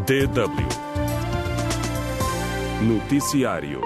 DW Noticiário.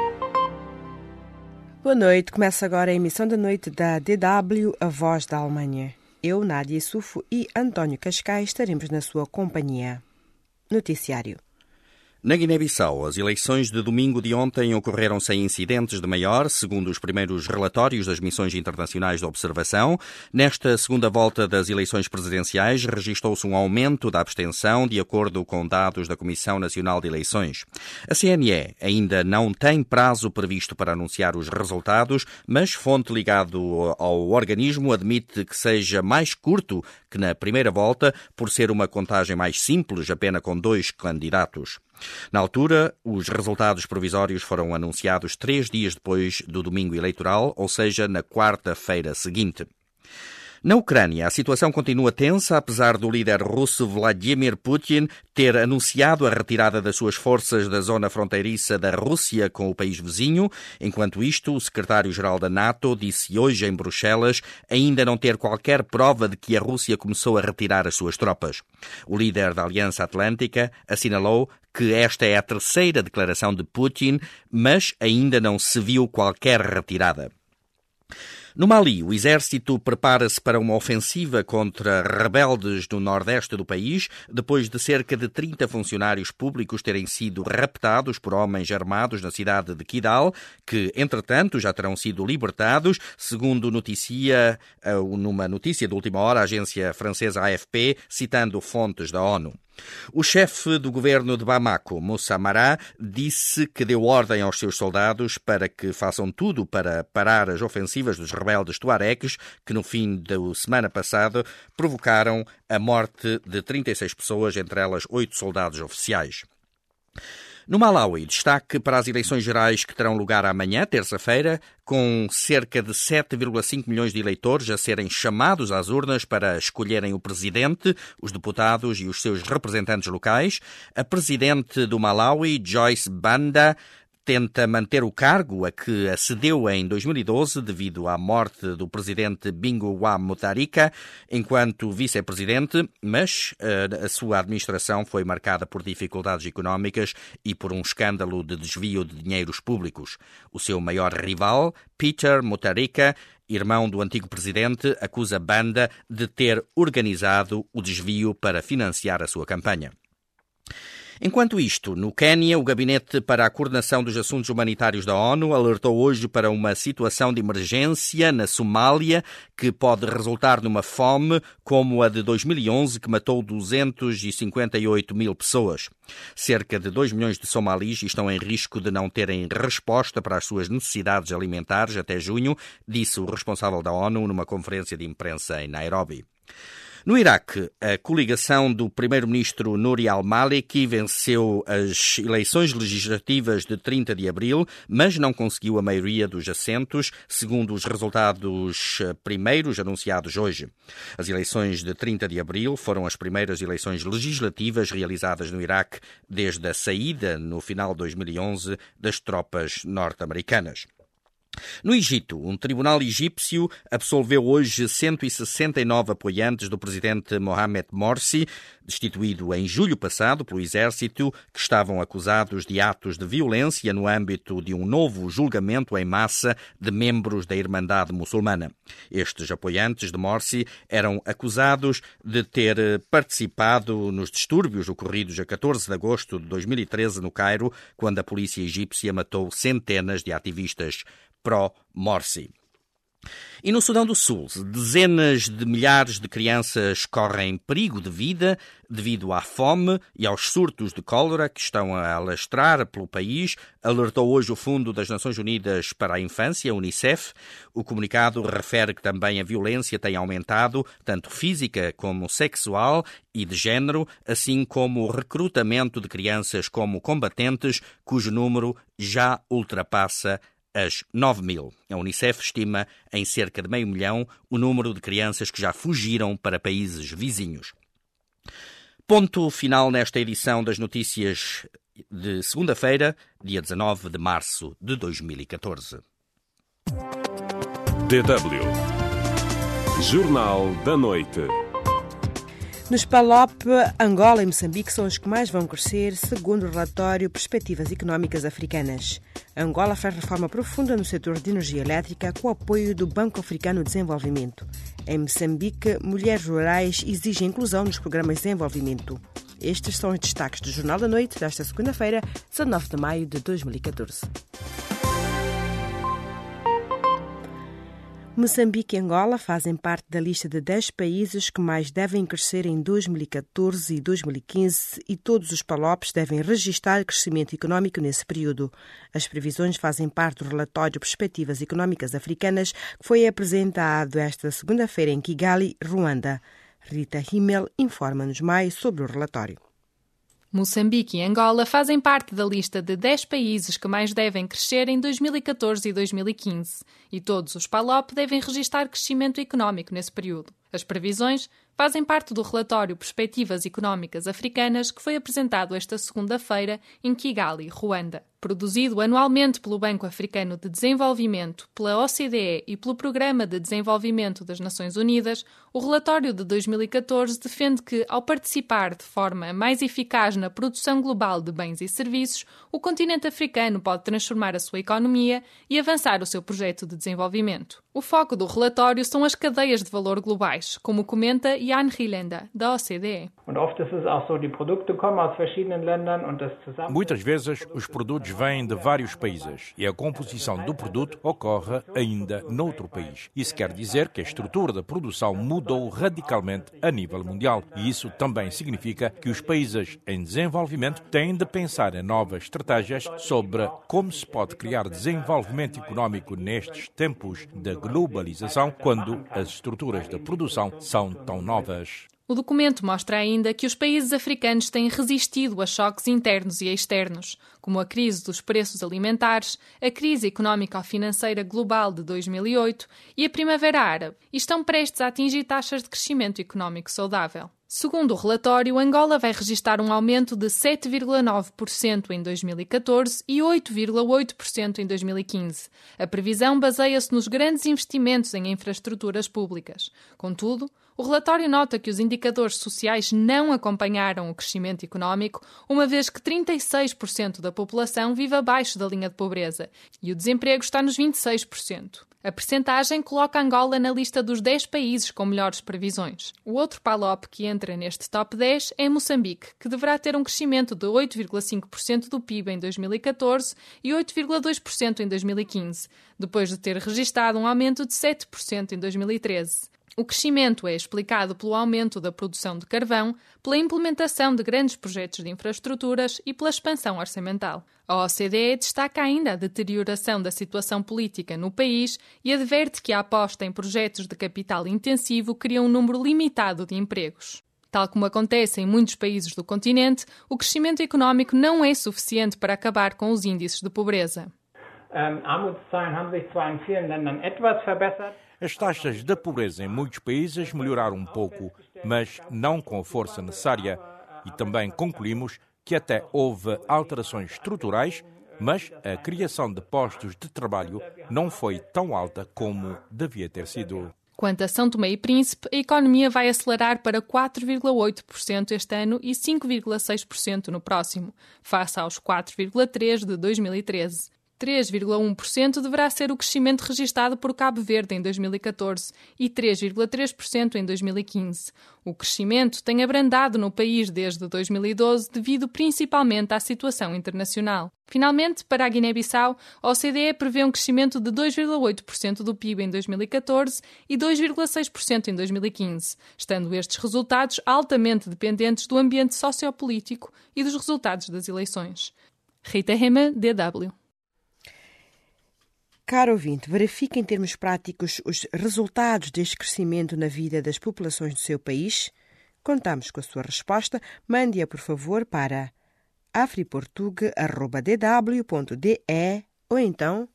Boa noite, começa agora a emissão da noite da DW, a voz da Alemanha. Eu, Nádia Sufo e António Cascais estaremos na sua companhia. Noticiário. Na Guiné-Bissau, as eleições de domingo de ontem ocorreram sem incidentes de maior, segundo os primeiros relatórios das missões internacionais de observação. Nesta segunda volta das eleições presidenciais, registrou-se um aumento da abstenção, de acordo com dados da Comissão Nacional de Eleições. A CNE ainda não tem prazo previsto para anunciar os resultados, mas fonte ligada ao organismo admite que seja mais curto que na primeira volta, por ser uma contagem mais simples, apenas com 2 candidatos. Na altura, os resultados provisórios foram anunciados 3 dias depois do domingo eleitoral, ou seja, na quarta-feira seguinte. Na Ucrânia, a situação continua tensa, apesar do líder russo Vladimir Putin ter anunciado a retirada das suas forças da zona fronteiriça da Rússia com o país vizinho. Enquanto isto, o secretário-geral da NATO disse hoje em Bruxelas ainda não ter qualquer prova de que a Rússia começou a retirar as suas tropas. O líder da Aliança Atlântica assinalou que esta é a terceira declaração de Putin, mas ainda não se viu qualquer retirada. No Mali, o exército prepara-se para uma ofensiva contra rebeldes no nordeste do país, depois de cerca de 30 funcionários públicos terem sido raptados por homens armados na cidade de Kidal, que, entretanto, já terão sido libertados, segundo noticia numa notícia de última hora a agência francesa AFP, citando fontes da ONU. O chefe do governo de Bamako, Moussa Mara, disse que deu ordem aos seus soldados para que façam tudo para parar as ofensivas dos rebeldes tuaregs, que no fim da semana passada provocaram a morte de 36 pessoas, entre elas 8 soldados oficiais. No Malawi, destaque para as eleições gerais que terão lugar amanhã, terça-feira, com cerca de 7,5 milhões de eleitores a serem chamados às urnas para escolherem o presidente, os deputados e os seus representantes locais. A presidente do Malawi, Joyce Banda, tenta manter o cargo a que acedeu em 2012 devido à morte do presidente Bingu wa Mutharika enquanto vice-presidente, mas a sua administração foi marcada por dificuldades económicas e por um escândalo de desvio de dinheiros públicos. O seu maior rival, Peter Mutharika, irmão do antigo presidente, acusa Banda de ter organizado o desvio para financiar a sua campanha. Enquanto isto, no Quênia, o Gabinete para a Coordenação dos Assuntos Humanitários da ONU alertou hoje para uma situação de emergência na Somália que pode resultar numa fome como a de 2011, que matou 258 mil pessoas. Cerca de 2 milhões de somalis estão em risco de não terem resposta para as suas necessidades alimentares até junho, disse o responsável da ONU numa conferência de imprensa em Nairobi. No Iraque, a coligação do primeiro-ministro Nouri al-Maliki venceu as eleições legislativas de 30 de abril, mas não conseguiu a maioria dos assentos, segundo os resultados primeiros anunciados hoje. As eleições de 30 de abril foram as primeiras eleições legislativas realizadas no Iraque desde a saída, no final de 2011, das tropas norte-americanas. No Egito, um tribunal egípcio absolveu hoje 169 apoiantes do presidente Mohamed Morsi, destituído em julho passado pelo exército, que estavam acusados de atos de violência no âmbito de um novo julgamento em massa de membros da Irmandade Muçulmana. Estes apoiantes de Morsi eram acusados de ter participado nos distúrbios ocorridos a 14 de agosto de 2013 no Cairo, quando a polícia egípcia matou centenas de ativistas pró-Morsi. E no Sudão do Sul, dezenas de milhares de crianças correm perigo de vida devido à fome e aos surtos de cólera que estão a alastrar pelo país, alertou hoje o Fundo das Nações Unidas para a Infância, Unicef. O comunicado refere que também a violência tem aumentado, tanto física como sexual e de género, assim como o recrutamento de crianças como combatentes, cujo número já ultrapassa as 9 mil. A Unicef estima em cerca de 500 mil o número de crianças que já fugiram para países vizinhos. Ponto final nesta edição das notícias de segunda-feira, dia 19 de março de 2014. DW Jornal da Noite. Nos PALOP, Angola e Moçambique são os que mais vão crescer, segundo o relatório Perspectivas Económicas Africanas. Angola faz reforma profunda no setor de energia elétrica com o apoio do Banco Africano de Desenvolvimento. Em Moçambique, mulheres rurais exigem inclusão nos programas de desenvolvimento. Estes são os destaques do Jornal da Noite desta segunda-feira, 19 de maio de 2014. Moçambique e Angola fazem parte da lista de 10 países que mais devem crescer em 2014 e 2015 e todos os PALOPs devem registrar crescimento económico nesse período. As previsões fazem parte do relatório Perspectivas Económicas Africanas que foi apresentado esta segunda-feira em Kigali, Ruanda. Rita Himmel informa-nos mais sobre o relatório. Moçambique e Angola fazem parte da lista de 10 países que mais devem crescer em 2014 e 2015 e todos os PALOP devem registrar crescimento económico nesse período. As previsões fazem parte do relatório Perspectivas Económicas Africanas que foi apresentado esta segunda-feira em Kigali, Ruanda. Produzido anualmente pelo Banco Africano de Desenvolvimento, pela OCDE e pelo Programa de Desenvolvimento das Nações Unidas, o relatório de 2014 defende que, ao participar de forma mais eficaz na produção global de bens e serviços, o continente africano pode transformar a sua economia e avançar o seu projeto de desenvolvimento. O foco do relatório são as cadeias de valor globais, como comenta Jan Hilenda, da OCDE. Muitas vezes os produtos vêm de vários países e a composição do produto ocorre ainda noutro país. Isso quer dizer que a estrutura da produção mudou radicalmente a nível mundial e isso também significa que os países em desenvolvimento têm de pensar em novas estratégias sobre como se pode criar desenvolvimento económico nestes tempos de globalização quando as estruturas da produção são tão novas. O documento mostra ainda que os países africanos têm resistido a choques internos e externos, como a crise dos preços alimentares, a crise económico-financeira global de 2008 e a Primavera Árabe, e estão prestes a atingir taxas de crescimento económico saudável. Segundo o relatório, Angola vai registrar um aumento de 7,9% em 2014 e 8,8% em 2015. A previsão baseia-se nos grandes investimentos em infraestruturas públicas. Contudo, o relatório nota que os indicadores sociais não acompanharam o crescimento económico, uma vez que 36% da população vive abaixo da linha de pobreza e o desemprego está nos 26%. A percentagem coloca Angola na lista dos 10 países com melhores previsões. O outro PALOP que entra neste top 10 é Moçambique, que deverá ter um crescimento de 8,5% do PIB em 2014 e 8,2% em 2015, depois de ter registado um aumento de 7% em 2013. O crescimento é explicado pelo aumento da produção de carvão, pela implementação de grandes projetos de infraestruturas e pela expansão orçamental. A OCDE destaca ainda a deterioração da situação política no país e adverte que a aposta em projetos de capital intensivo cria um número limitado de empregos. Tal como acontece em muitos países do continente, o crescimento económico não é suficiente para acabar com os índices de pobreza. As taxas de pobreza em muitos países melhoraram um pouco, mas não com a força necessária. E também concluímos que até houve alterações estruturais, mas a criação de postos de trabalho não foi tão alta como devia ter sido. Quanto a São Tomé e Príncipe, a economia vai acelerar para 4,8% este ano e 5,6% no próximo, face aos 4,3% de 2013. 3,1% deverá ser o crescimento registado por Cabo Verde em 2014 e 3,3% em 2015. O crescimento tem abrandado no país desde 2012 devido principalmente à situação internacional. Finalmente, para a Guiné-Bissau, a OCDE prevê um crescimento de 2,8% do PIB em 2014 e 2,6% em 2015, estando estes resultados altamente dependentes do ambiente sociopolítico e dos resultados das eleições. Rita Hema, DW. Caro ouvinte, verifique em termos práticos os resultados deste crescimento na vida das populações do seu país? Contamos com a sua resposta. Mande-a, por favor, para afriportugue@dw.de ou então...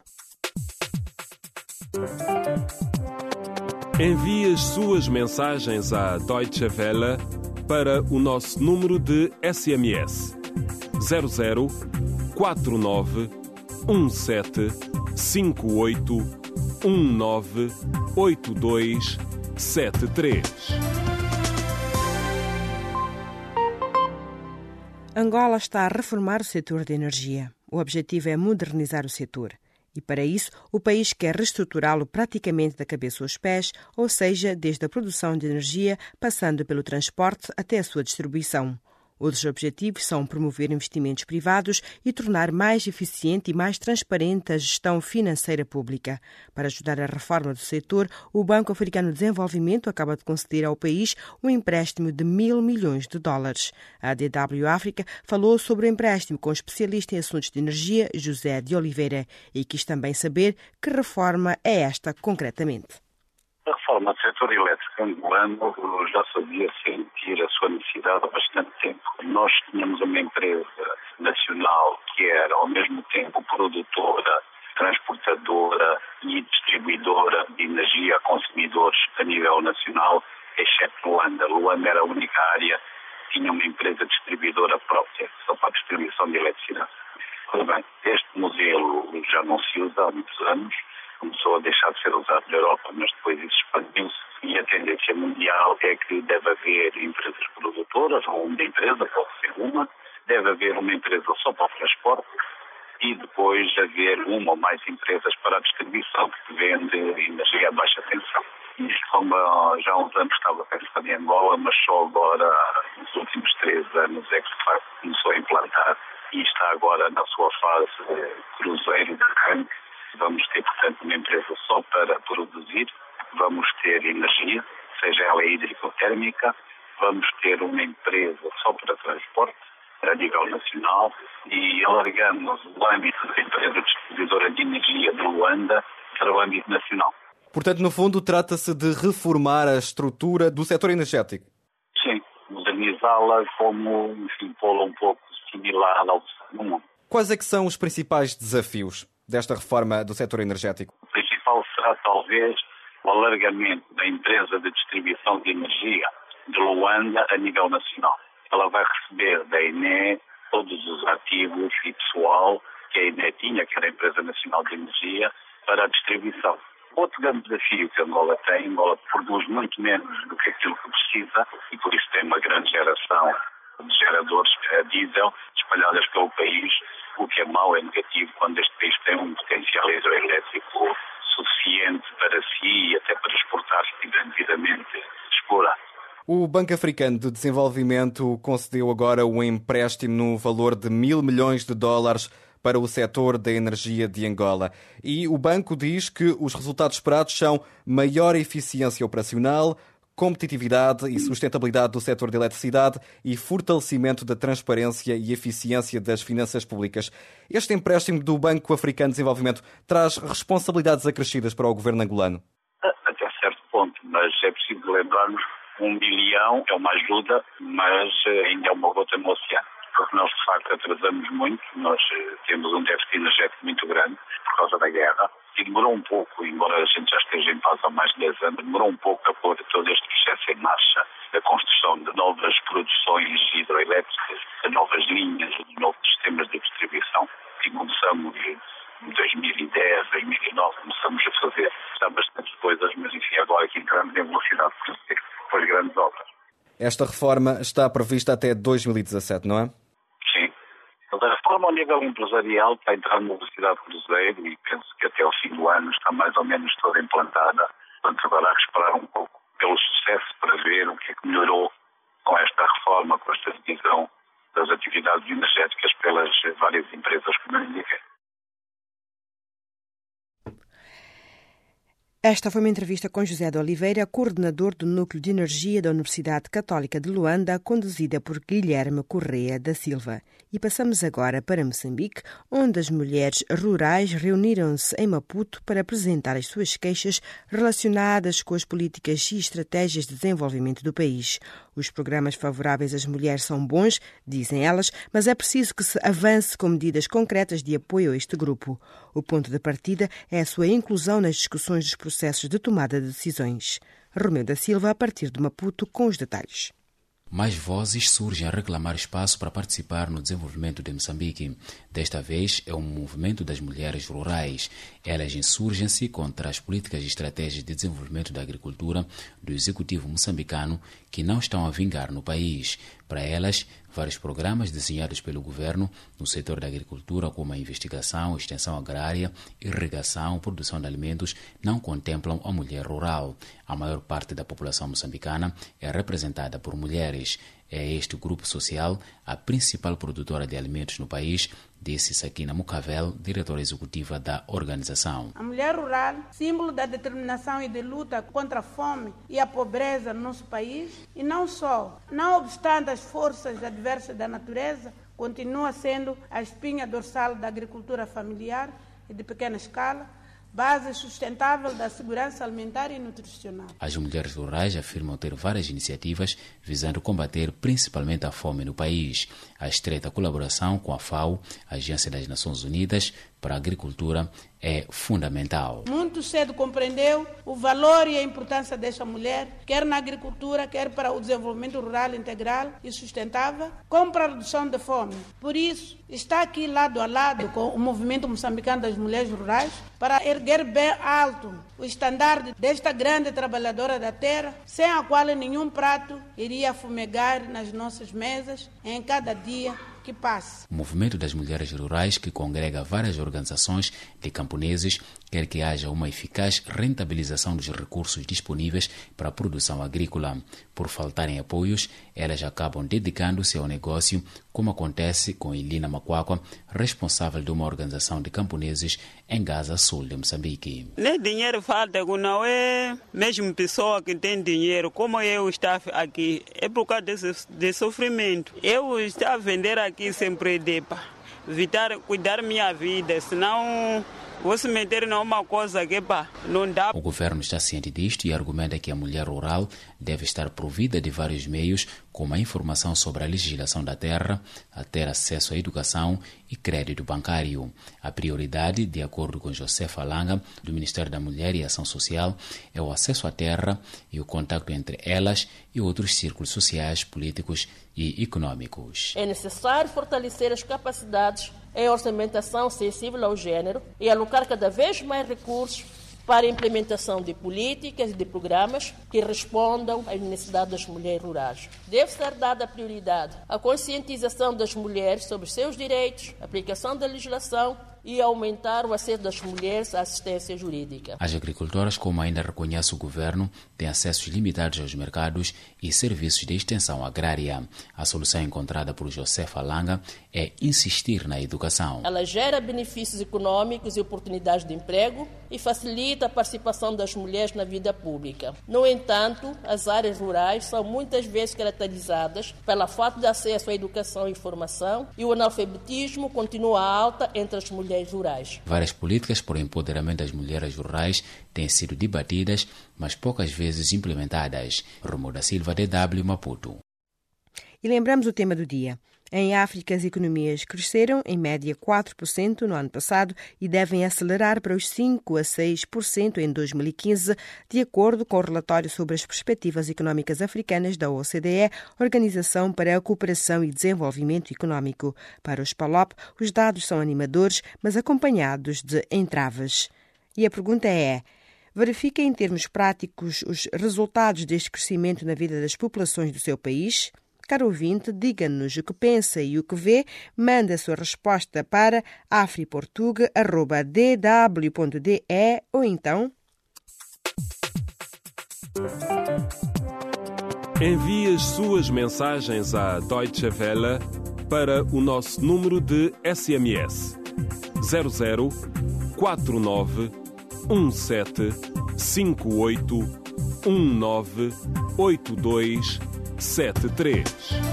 Envie as suas mensagens à Deutsche Welle para o nosso número de SMS 00 49 17 58 19 82 73. Angola está a reformar o setor de energia. O objetivo é modernizar o setor. E, para isso, o país quer reestruturá-lo praticamente da cabeça aos pés, ou seja, desde a produção de energia, passando pelo transporte até a sua distribuição. Outros objetivos são promover investimentos privados e tornar mais eficiente e mais transparente a gestão financeira pública. Para ajudar a reforma do setor, o Banco Africano de Desenvolvimento acaba de conceder ao país um empréstimo de $1.000 milhões. A DW África falou sobre o empréstimo com o especialista em assuntos de energia, José de Oliveira, e quis também saber que reforma é esta concretamente. A reforma do setor elétrico angolano já sabia sentir a sua necessidade há bastante tempo. Nós tínhamos uma empresa nacional que era, ao mesmo tempo, produtora, transportadora e distribuidora de energia a consumidores a nível nacional, exceto Luanda. Luanda era a única área que tinha uma empresa distribuidora própria, só para a distribuição de eletricidade. Pois bem, este modelo já não se usa há muitos anos. Começou a deixar de ser usado na Europa, mas depois isso expandiu-se. E a tendência mundial é que deve haver empresas produtoras, ou uma empresa, pode ser uma, deve haver uma empresa só para o transporte e depois haver uma ou mais empresas para a distribuição que vende energia a baixa tensão. Isto, como já há uns anos estava pensando em Angola, mas só agora, nos últimos 3 anos, é que de facto começou a implantar e está agora na sua fase cruzeiro de arranque. Vamos ter, portanto, uma empresa só para produzir, vamos ter energia, seja ela hídrica ou térmica, vamos ter uma empresa só para transporte, a nível nacional, e alargamos o âmbito da empresa distribuidora de energia de Luanda para o âmbito nacional. Portanto, no fundo, trata-se de reformar a estrutura do setor energético. Sim, modernizá-la como, enfim, pô-la um pouco similar ao do mundo. Quais é que são os principais desafios desta reforma do setor energético? O principal será, talvez, o alargamento da empresa de distribuição de energia de Luanda a nível nacional. Ela vai receber da ENE todos os ativos e pessoal que a ENE tinha, que era a Empresa Nacional de Energia, para a distribuição. Outro grande desafio que a Angola tem, Angola produz muito menos do que aquilo que precisa e por isso tem uma grande geração de geradores a diesel espalhadas pelo país, o que é mau, é negativo quando este país tem um potencial hidroelétrico suficiente para si e até para exportar se estiver devidamente explorado. O Banco Africano de Desenvolvimento concedeu agora um empréstimo no valor de $1.000 milhões para o setor da energia de Angola. E o banco diz que os resultados esperados são maior eficiência operacional, competitividade e sustentabilidade do setor de eletricidade e fortalecimento da transparência e eficiência das finanças públicas. Este empréstimo do Banco Africano de Desenvolvimento traz responsabilidades acrescidas para o governo angolano? Até certo ponto, mas é preciso lembrarmos que $1 bilhão é uma ajuda, mas ainda é uma gota no oceano. Porque nós, de facto, atrasamos muito. Nós temos um déficit energético muito grande por causa da guerra. E demorou um pouco, embora a gente já esteja em paz há mais de 10 anos, demorou um pouco a pôr todo este processo em marcha, a construção de novas produções hidroelétricas, de novas linhas, de novos sistemas de distribuição. E começamos em 2010, 2009, começamos a fazer já bastantes coisas, mas enfim, agora aqui entramos em velocidade, por isso depois grandes obras. Esta reforma está prevista até 2017, não é? Sim. A reforma ao nível empresarial está a entrar numa velocidade cruzeiro e penso que até ao fim do ano está mais ou menos toda implantada. Portanto, agora há que esperar um pouco pelo sucesso para ver o que é que melhorou com esta reforma, com esta divisão das atividades energéticas pelas várias empresas que me indiquei. Esta foi uma entrevista com José de Oliveira, coordenador do Núcleo de Energia da Universidade Católica de Luanda, conduzida por Guilherme Correia da Silva. E passamos agora para Moçambique, onde as mulheres rurais reuniram-se em Maputo para apresentar as suas queixas relacionadas com as políticas e estratégias de desenvolvimento do país. Os programas favoráveis às mulheres são bons, dizem elas, mas é preciso que se avance com medidas concretas de apoio a este grupo. O ponto de partida é a sua inclusão nas discussões dos processos de tomada de decisões. Romeu da Silva, a partir de Maputo, com os detalhes. Mais vozes surgem a reclamar espaço para participar no desenvolvimento de Moçambique. Desta vez é um movimento das mulheres rurais. Elas insurgem-se contra as políticas e estratégias de desenvolvimento da agricultura do executivo moçambicano que não estão a vingar no país. Para elas, vários programas desenhados pelo governo no setor da agricultura, como a investigação, extensão agrária, irrigação, produção de alimentos, não contemplam a mulher rural. A maior parte da população moçambicana é representada por mulheres. É este grupo social a principal produtora de alimentos no país, disse Sakina Mucavel, diretora executiva da organização. A mulher rural, símbolo da determinação e de luta contra a fome e a pobreza no nosso país, e não só, não obstante as forças adversas da natureza, continua sendo a espinha dorsal da agricultura familiar e de pequena escala, base sustentável da segurança alimentar e nutricional. As mulheres rurais afirmam ter várias iniciativas visando combater principalmente a fome no país. A estreita colaboração com a FAO, a Agência das Nações Unidas para a Agricultura, é fundamental. Muito cedo compreendeu o valor e a importância desta mulher, quer na agricultura, quer para o desenvolvimento rural integral e sustentável, como para a redução da fome. Por isso, está aqui lado a lado com o movimento moçambicano das mulheres rurais para erguer bem alto o estandarte desta grande trabalhadora da terra, sem a qual nenhum prato iria fumegar nas nossas mesas em cada dia que passa. O movimento das mulheres rurais, que congrega várias organizações de camponeses, quer que haja uma eficaz rentabilização dos recursos disponíveis para a produção agrícola. Por faltarem apoios, elas acabam dedicando-se ao negócio, como acontece com Elina Macuacua, responsável de uma organização de camponeses em Gaza, sul de Moçambique. Nem dinheiro falta, não é mesmo pessoa que tem dinheiro, como eu estou aqui, é por causa desse sofrimento. Eu estou a vender aqui sempre para cuidar da minha vida, senão vou se meter numa coisa que não dá. O governo está ciente disto e argumenta que a mulher rural deve estar provida de vários meios, como a informação sobre a legislação da terra, a ter acesso à educação e crédito bancário. A prioridade, de acordo com José Falanga, do Ministério da Mulher e Ação Social, é o acesso à terra e o contato entre elas e outros círculos sociais, políticos e econômicos. É necessário fortalecer as capacidades em orçamentação sensível ao gênero e alocar cada vez mais recursos para a implementação de políticas e de programas que respondam às necessidades das mulheres rurais. Deve ser dada prioridade à conscientização das mulheres sobre seus direitos, aplicação da legislação e aumentar o acesso das mulheres à assistência jurídica. As agricultoras, como ainda reconhece o governo, têm acessos limitados aos mercados e serviços de extensão agrária. A solução encontrada por José Falanga é insistir na educação. Ela gera benefícios econômicos e oportunidades de emprego e facilita a participação das mulheres na vida pública. No entanto, as áreas rurais são muitas vezes caracterizadas pela falta de acesso à educação e formação, e o analfabetismo continua alta entre as mulheres rurais. Várias políticas para o empoderamento das mulheres rurais têm sido debatidas, mas poucas vezes implementadas. Romo da Silva, DW, Maputo. E lembramos o tema do dia. Em África, as economias cresceram em média 4% no ano passado e devem acelerar para os 5% a 6% em 2015, de acordo com o relatório sobre as perspectivas económicas africanas da OCDE, Organização para a Cooperação e Desenvolvimento Económico. Para os PALOP, os dados são animadores, mas acompanhados de entraves. E a pergunta é: verifica em termos práticos os resultados deste crescimento na vida das populações do seu país? Caro ouvinte, diga-nos o que pensa e o que vê. Manda a sua resposta para afriportuga@dw.de ou então envie as suas mensagens à Deutsche Welle para o nosso número de SMS 0049 17 58 19 82 73.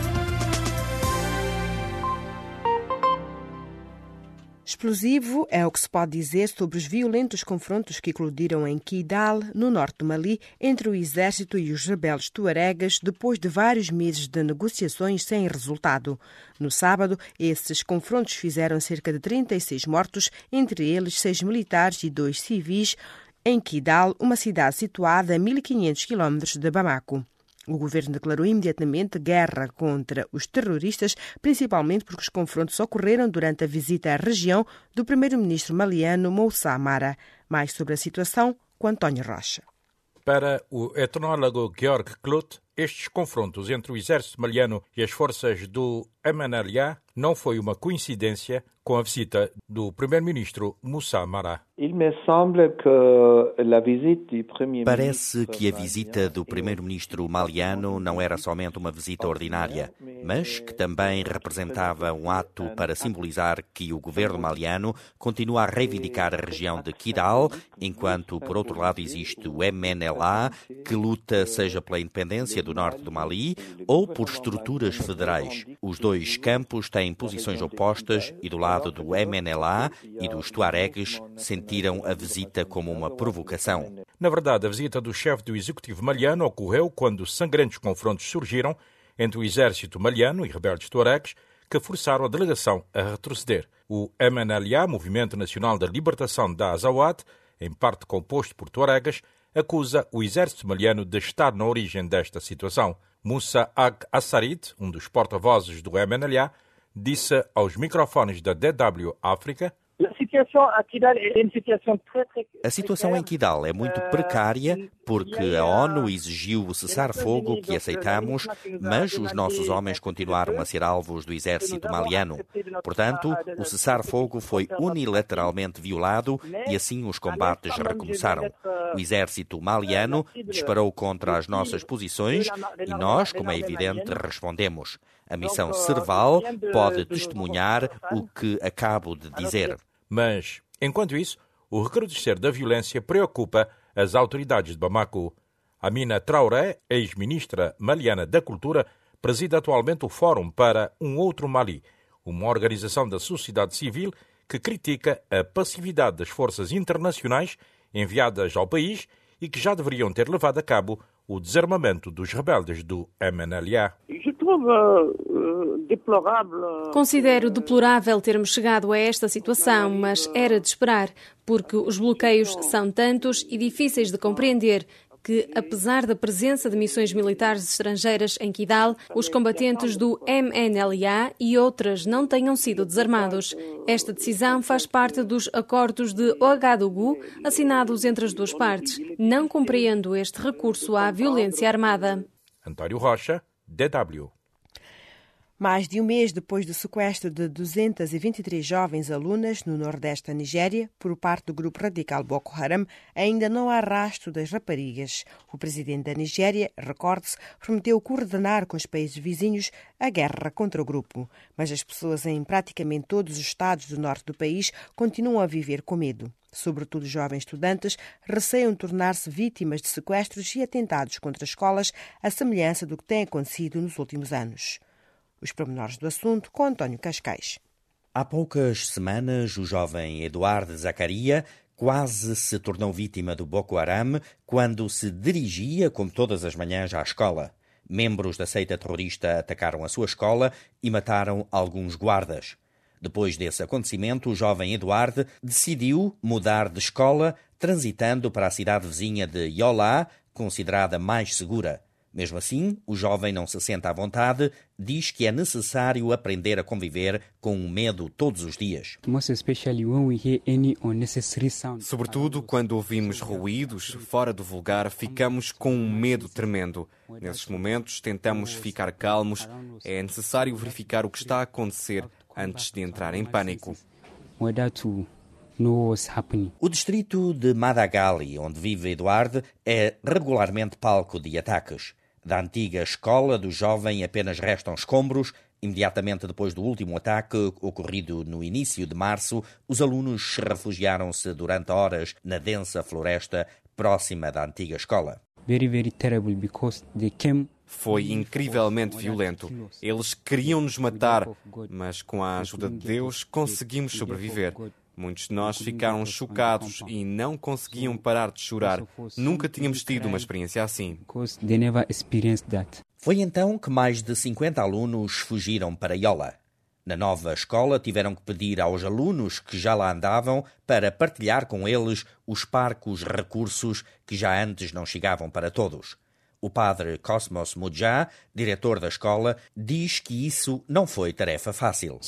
Explosivo é o que se pode dizer sobre os violentos confrontos que eclodiram em Kidal, no norte do Mali, entre o exército e os rebeldes tuaregas, depois de vários meses de negociações sem resultado. No sábado, esses confrontos fizeram cerca de 36 mortos, entre eles 6 militares e 2 civis, em Kidal, uma cidade situada a 1.500 km de Bamako. O governo declarou imediatamente guerra contra os terroristas, principalmente porque os confrontos ocorreram durante a visita à região do primeiro-ministro maliano Moussa Mara. Mais sobre a situação com António Rocha. Para o etnólogo Georg Klutt, estes confrontos entre o exército maliano e as forças do MNLA não foi uma coincidência com a visita do primeiro-ministro Moussa Mara. Parece que a visita do primeiro-ministro maliano não era somente uma visita ordinária, mas que também representava um ato para simbolizar que o governo maliano continua a reivindicar a região de Kidal, enquanto, por outro lado, existe o MNLA, que luta seja pela independência do norte do Mali ou por estruturas federais. Os dois campos têm posições opostas e do lado do MNLA e dos tuaregues sentiram a visita como uma provocação. Na verdade, a visita do chefe do executivo maliano ocorreu quando sangrantes confrontos surgiram entre o exército maliano e rebeldes tuaregues que forçaram a delegação a retroceder. O MNLA, Movimento Nacional da Libertação da Azawad, em parte composto por tuaregas, acusa o exército maliano de estar na origem desta situação. Moussa Ag Assarid, um dos porta-vozes do MNLA, disse aos microfones da DW África: a situação em Kidal é muito precária porque a ONU exigiu o cessar-fogo que aceitamos, mas os nossos homens continuaram a ser alvos do exército maliano. Portanto, o cessar-fogo foi unilateralmente violado e assim os combates recomeçaram. O exército maliano disparou contra as nossas posições e nós, como é evidente, respondemos. A missão Serval pode testemunhar o que acabo de dizer. Mas, enquanto isso, o recrudescer da violência preocupa as autoridades de Bamako. Amina Traoré, ex-ministra maliana da Cultura, preside atualmente o Fórum para um Outro Mali, uma organização da sociedade civil que critica a passividade das forças internacionais enviadas ao país e que já deveriam ter levado a cabo o desarmamento dos rebeldes do MNLA. Considero deplorável termos chegado a esta situação, mas era de esperar, porque os bloqueios são tantos e difíceis de compreender que, apesar da presença de missões militares estrangeiras em Kidal, os combatentes do MNLA e outras não tenham sido desarmados. Esta decisão faz parte dos acordos de Ouagadougou assinados entre as duas partes. Não compreendo este recurso à violência armada. António Rocha, DW. Mais de um mês depois do sequestro de 223 jovens alunas no nordeste da Nigéria por parte do grupo radical Boko Haram, ainda não há rastro das raparigas. O presidente da Nigéria, recorde-se, prometeu coordenar com os países vizinhos a guerra contra o grupo. Mas as pessoas em praticamente todos os estados do norte do país continuam a viver com medo. Sobretudo jovens estudantes receiam tornar-se vítimas de sequestros e atentados contra escolas, à semelhança do que tem acontecido nos últimos anos. Os pormenores do assunto com António Cascais. Há poucas semanas, o jovem Eduardo Zacaria quase se tornou vítima do Boko Haram quando se dirigia, como todas as manhãs, à escola. Membros da seita terrorista atacaram a sua escola e mataram alguns guardas. Depois desse acontecimento, o jovem Eduardo decidiu mudar de escola, transitando para a cidade vizinha de Yola, considerada mais segura. Mesmo assim, o jovem não se sente à vontade, diz que é necessário aprender a conviver com o medo todos os dias. Sobretudo quando ouvimos ruídos fora do vulgar, ficamos com um medo tremendo. Nesses momentos, tentamos ficar calmos. É necessário verificar o que está a acontecer antes de entrar em pânico. O distrito de Madagali, onde vive Eduardo, é regularmente palco de ataques. Da antiga escola do jovem apenas restam escombros. Imediatamente depois do último ataque, ocorrido no início de março, os alunos refugiaram-se durante horas na densa floresta próxima da antiga escola. Foi incrivelmente violento. Eles queriam nos matar, mas com a ajuda de Deus conseguimos sobreviver. Muitos de nós ficaram chocados e não conseguiam parar de chorar. Nunca tínhamos tido uma experiência assim. Foi então que mais de 50 alunos fugiram para Yola. Na nova escola tiveram que pedir aos alunos que já lá andavam para partilhar com eles os parcos recursos que já antes não chegavam para todos. O padre Cosmos Mujá, diretor da escola, diz que isso não foi tarefa fácil.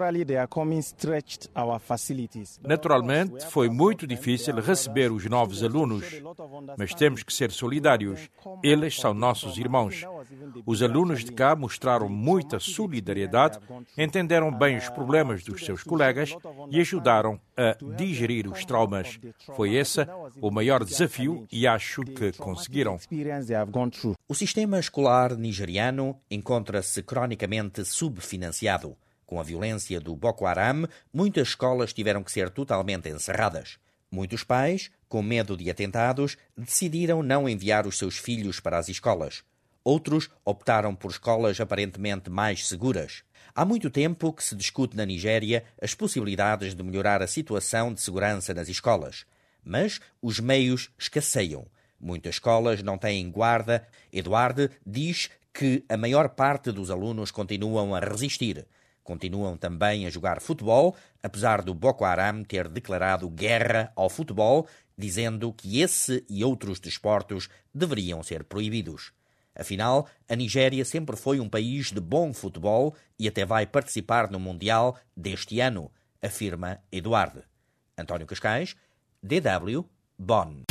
Naturalmente, foi muito difícil receber os novos alunos, mas temos que ser solidários. Eles são nossos irmãos. Os alunos de cá mostraram muita solidariedade, entenderam bem os problemas dos seus colegas e ajudaram a digerir os traumas. Foi esse o maior desafio e acho que conseguiram. O sistema escolar nigeriano encontra-se cronicamente subfinanciado. Com a violência do Boko Haram, muitas escolas tiveram que ser totalmente encerradas. Muitos pais, com medo de atentados, decidiram não enviar os seus filhos para as escolas. Outros optaram por escolas aparentemente mais seguras. Há muito tempo que se discute na Nigéria as possibilidades de melhorar a situação de segurança nas escolas. Mas os meios escasseiam. Muitas escolas não têm guarda. Eduardo diz que a maior parte dos alunos continuam a resistir. Continuam também a jogar futebol, apesar do Boko Haram ter declarado guerra ao futebol, dizendo que esse e outros desportos deveriam ser proibidos. Afinal, a Nigéria sempre foi um país de bom futebol e até vai participar no Mundial deste ano, afirma Eduardo. António Cascais, DW, Bonn.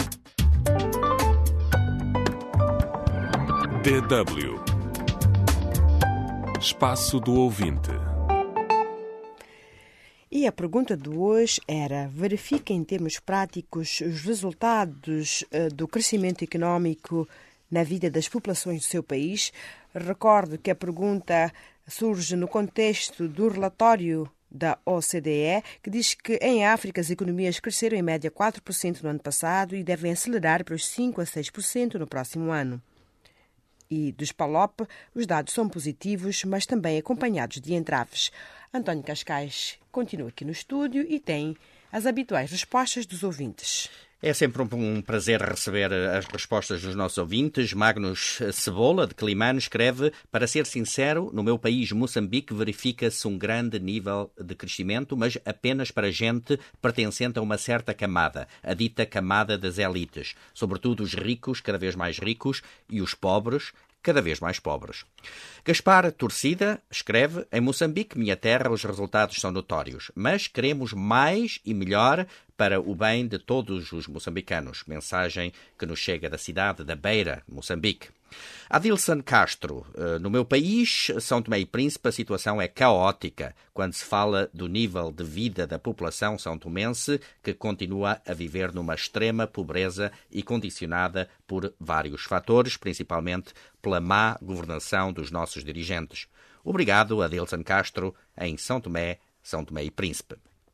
DW Espaço do Ouvinte. E a pergunta de hoje era: verifique em termos práticos os resultados do crescimento económico na vida das populações do seu país. Recordo que a pergunta surge no contexto do relatório da OCDE, que diz que em África as economias cresceram em média 4% no ano passado e devem acelerar para os 5% a 6% no próximo ano. E dos PALOP, os dados são positivos, mas também acompanhados de entraves. António Cascais continua aqui no estúdio e tem as habituais respostas dos ouvintes. É sempre um prazer receber as respostas dos nossos ouvintes. Magnus Cebola, de Climano, escreve: para ser sincero, no meu país, Moçambique, verifica-se um grande nível de crescimento, mas apenas para gente pertencente a uma certa camada, a dita camada das elites. Sobretudo os ricos, cada vez mais ricos, e os pobres, cada vez mais pobres. Gaspar Torcida escreve: em Moçambique, minha terra, os resultados são notórios, mas queremos mais e melhor para o bem de todos os moçambicanos. Mensagem que nos chega da cidade da Beira, Moçambique. Adilson Castro: no meu país, São Tomé e Príncipe, a situação é caótica quando se fala do nível de vida da população são-tomense, que continua a viver numa extrema pobreza e condicionada por vários fatores, principalmente pela má governação dos nossos dirigentes. Obrigado, Adilson Castro, em São Tomé e Príncipe.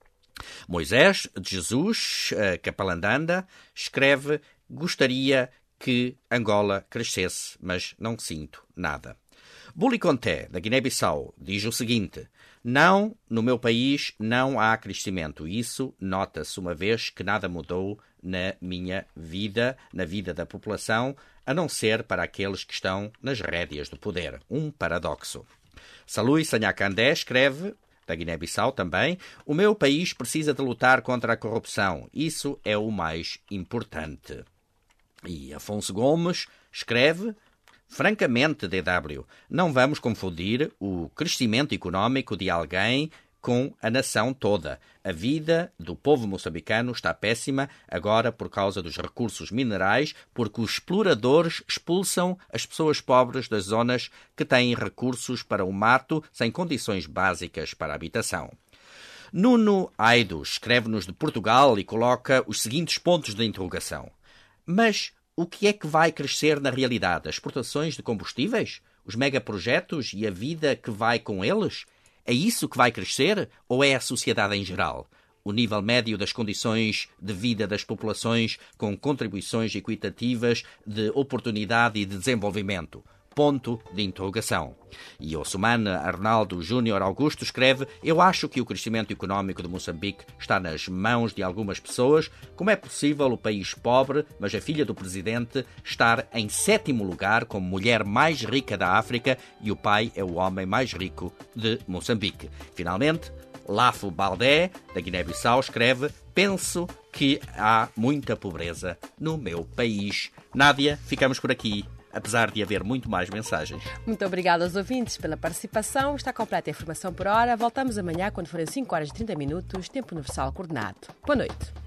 Moisés de Jesus Capalandanda escreve: gostaria que Angola crescesse, mas não sinto nada. Bully Conté, da Guiné-Bissau, diz o seguinte: não, no meu país não há crescimento. Isso nota-se uma vez que nada mudou na minha vida, na vida da população, a não ser para aqueles que estão nas rédeas do poder. Um paradoxo. Salui Sanhacandé escreve, da Guiné-Bissau também: o meu país precisa de lutar contra a corrupção. Isso é o mais importante. E Afonso Gomes escreve: francamente, DW, não vamos confundir o crescimento económico de alguém com a nação toda. A vida do povo moçambicano está péssima agora por causa dos recursos minerais, porque os exploradores expulsam as pessoas pobres das zonas que têm recursos para o mato sem condições básicas para a habitação. Nuno Aidos escreve-nos de Portugal e coloca os seguintes pontos de interrogação. Mas o que é que vai crescer na realidade? As exportações de combustíveis? Os megaprojetos e a vida que vai com eles? É isso que vai crescer ou é a sociedade em geral? O nível médio das condições de vida das populações com contribuições equitativas de oportunidade e de desenvolvimento? Ponto de interrogação. E Ossumane Arnaldo Júnior Augusto escreve: eu acho que o crescimento económico de Moçambique está nas mãos de algumas pessoas. Como é possível o país pobre, mas a filha do presidente, estar em 7º lugar como mulher mais rica da África e o pai é o homem mais rico de Moçambique? Finalmente, Lafo Baldé, da Guiné-Bissau, escreve: penso que há muita pobreza no meu país. Nádia, ficamos por aqui. apesar de haver muito mais mensagens. Muito obrigada aos ouvintes pela participação. Está completa a informação por hora. Voltamos amanhã quando forem 5 horas e 30 minutos, tempo universal coordenado. Boa noite.